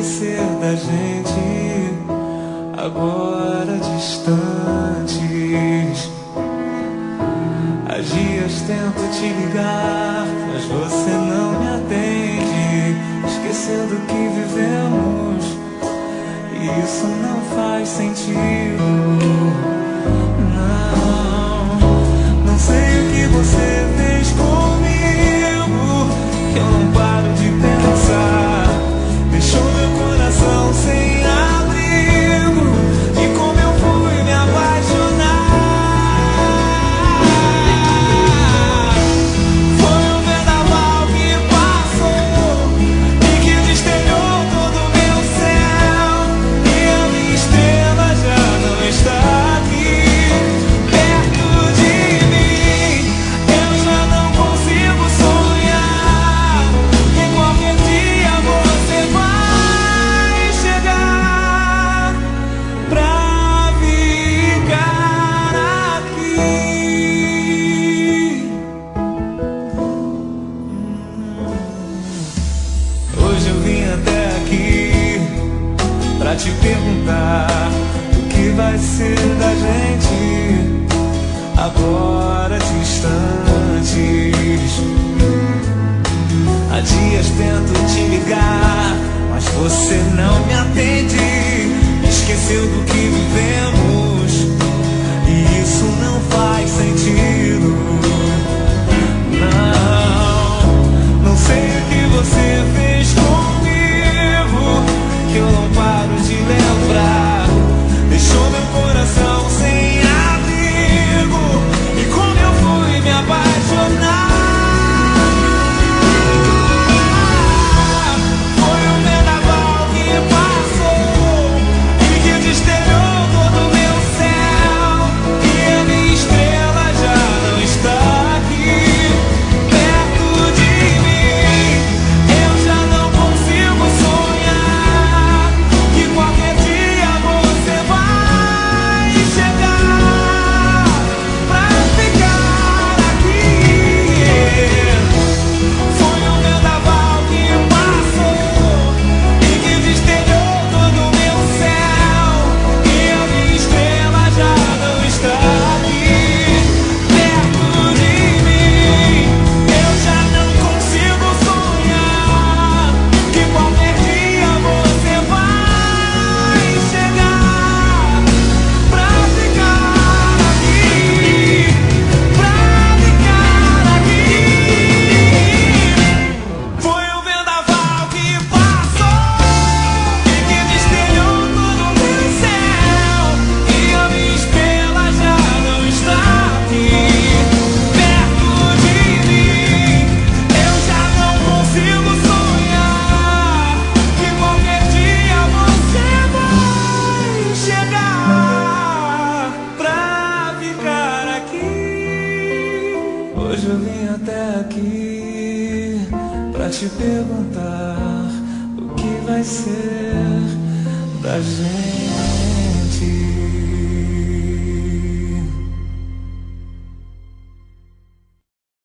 ser da gente, agora distantes. Há dias tento te ligar, mas você não me atende, esquecendo que vivemos, e isso não faz sentido. Não sei o que você fez comigo, que eu não paro de pensar. Deixou meu coração sem abrigo, e como eu fui me apaixonar. Foi um vendaval que passou e que desterrou todo o meu céu, e a minha estrela já não está aqui perto de mim. Eu já não consigo sonhar que qualquer dia você vai chegar pra ficar aqui. Hoje eu vim até aqui pra te perguntar o que vai ser da gente, agora distantes. Há dias tento te ligar, mas você não me atende, esqueceu do que vivemos, e isso não faz sentido. Não sei o que você fez comigo, que eu não paro de lembrar. Deixou meu coração sem abrigo, e como eu fui me apaixonar. Foi um vendaval que passou e que desterrou todo o meu céu, e a minha estrela já não está aqui perto de mim. Eu já não consigo sonhar que qualquer dia você vai chegar pra ficar aqui. Foi um vendaval que passou e que desterrou todo o meu céu, e a minha estrela já não está aqui perto de mim. Eu já não consigo sonhar que qualquer dia você vai chegar pra ficar aqui, pra ficar aqui. Foi o vendaval que passou e que desterrou todo o meu céu, e a minha estrela já não está aqui perto de mim. Eu já não consigo sonhar que qualquer dia você vai chegar pra ficar aqui. Hoje eu vim até aqui pra te perguntar o que vai ser da gente.